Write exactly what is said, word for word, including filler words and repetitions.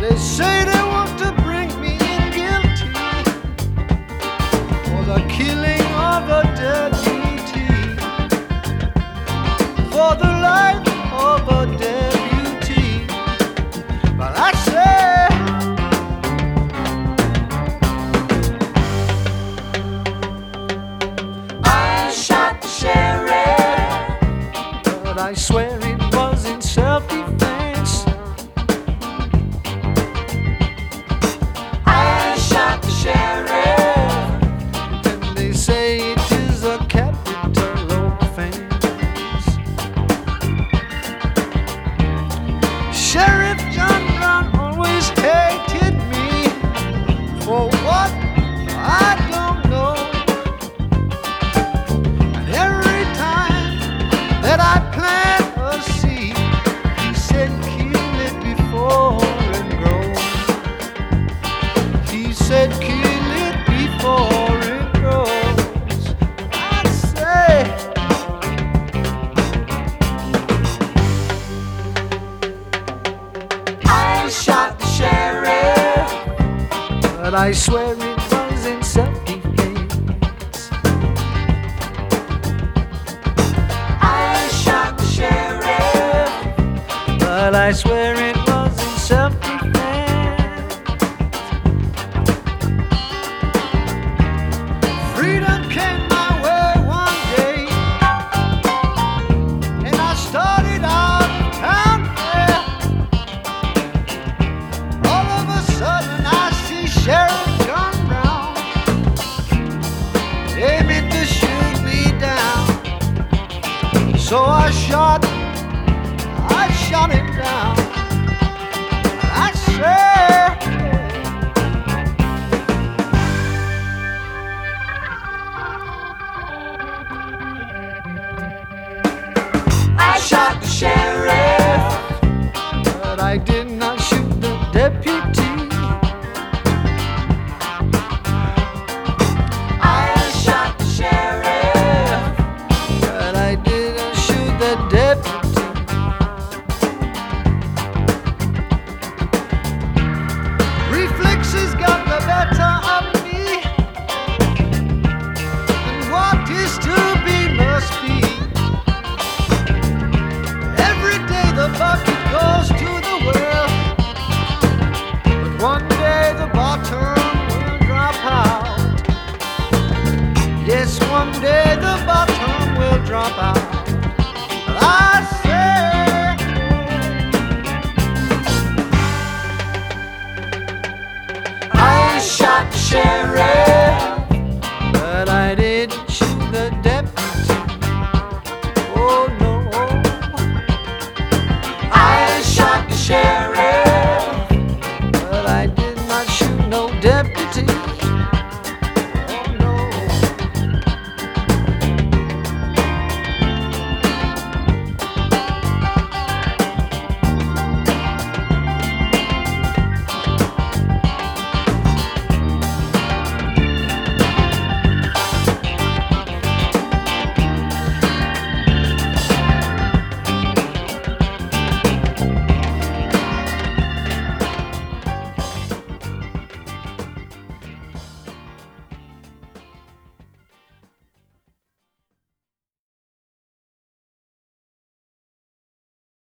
They say they want to bring me in guilty for the killing of a deputy, for the life of a deputy. But I say, I shot the sheriff, but I swear it was in self-defense. I shot the sheriff, And they say it is a capital offense. Sheriff John Brown always hated me for what I don't know. And every time that I plant a seed, he said kill it before it grows. He said kill it before it grows. I'd say, I shot the sheriff, but I swear it was in self-defense. I shot the sheriff, But I swear it was in self-defense. Freedom came my way one day, and I started out town there. All of a sudden I see Sheriff John Brown aiming to shoot me down. So I shot, I shot him down. I said, I shot the sheriff, but I did not shoot the deputy. I shot the sheriff, But I didn't shoot the deputy. Reflexes got the better of me, and what is to be must be. Every day the bucket goes to the well, but one day the bottom will drop out. Yes, one day the bottom will drop out. But I say, I shot the sheriff.